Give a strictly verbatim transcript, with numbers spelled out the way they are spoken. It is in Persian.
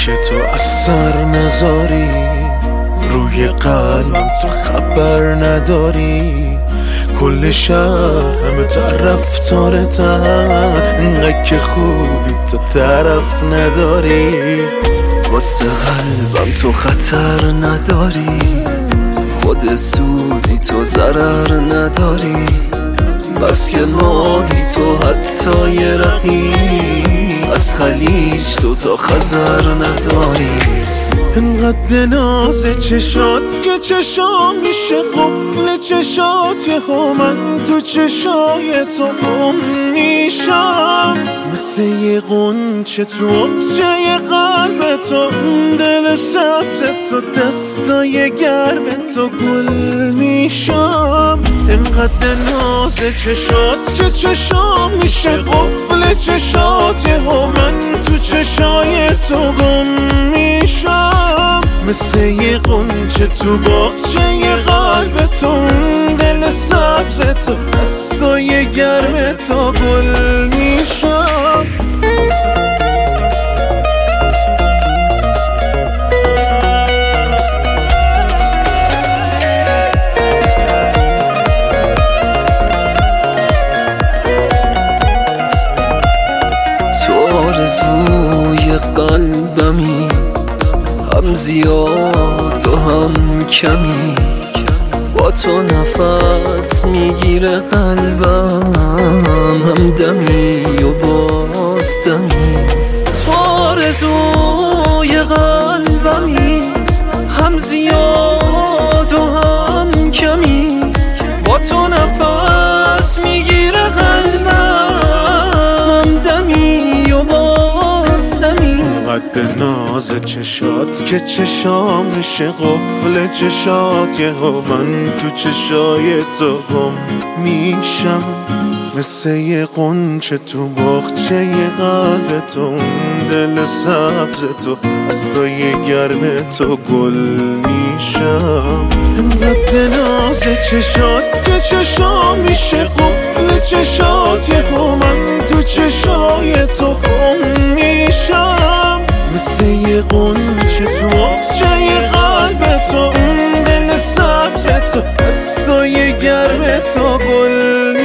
که تو اثر نذاری روی قلبم، تو خبر نداری کل شهر همه طرفدارتن، انقدر که خوبی تو طرف نداری. واسه قلبم تو خطر نداری، خود سودی تو ضرر نداری، بس که ماهی تو حتی یه رقی، از خلیج تو تا خزر نداری. انقدر ناز چشات که چشام میشه قفل چشات، یه ها من تو چشای تو گم میشم، مثل یه غنچه تو اقچه قلب تو، اون دل سبز تو دستای گرم تو گل میشم. انقدر ناز چشات که چشام میشه قفل چشات، یه ها من تو چشای تو گم میشم، مثل یه غنچه تو باغچه یه قلب تو، اون دل سبز تو دستای گرم تو گل میشم. تو آرزوی قلبمی، هم زیاد و هم کمی، با تو نفس میگیره قلبم، هم دمی و باز دمی. تو آرزوی قلبمی، هم زیاد و هم کمی، با تو نفس میگیره قلبم، هم دمی و باز دمی. قد ناز چشات که چشام میشه قفل چشات، یه ها من تو چشای تو گم میشم، مثل یه غنچه تو باغچه یه قلب تو، اون دل سبز تو دستای گرم تو گل میشم. انقدر ناز چشات که چشام میشه قفل چشات، یه ها من تو چشای تو گم میشم، مثل یه غنچه تو آغچه یه قلب تو، اون دل سبز تو دستای گرم تو گل